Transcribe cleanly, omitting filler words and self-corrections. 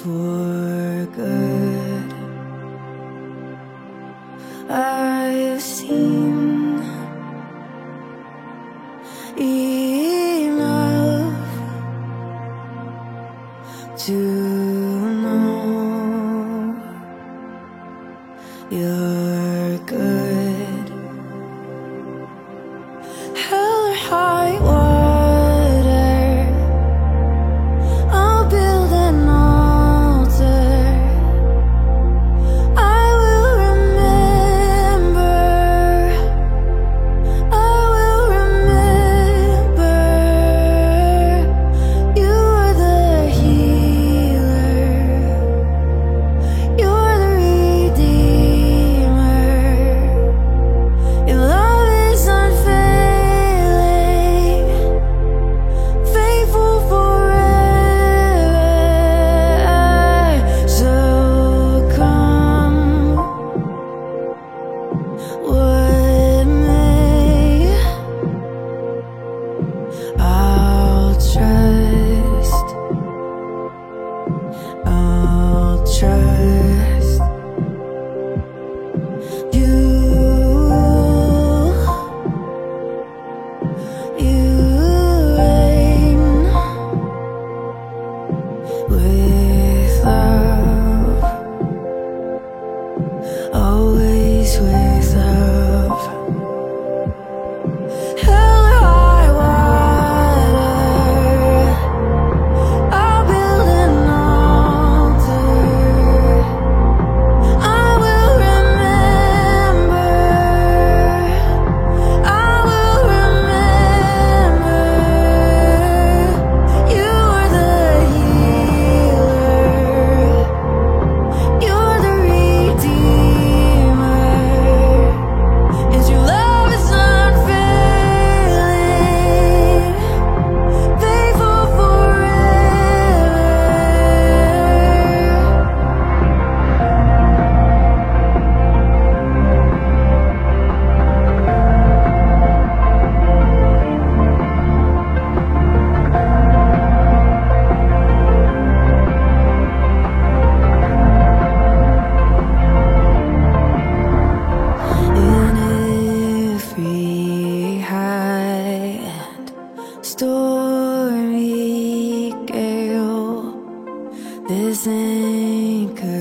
for good. I've seen enough to know you're good. Hell or high water, I'll build an altar. I will remember, you are the healer, you're the redeemer. Your love is unfailing, faithful forever. So come what may, I'll trust, I'll trust you. You reign with love, always with love. Hell or high water, I'll build an altar. I will remember, you are the healer, you're the redeemer. Is your love is unfailing, faithful forever. In every high and stormy gale, this anchor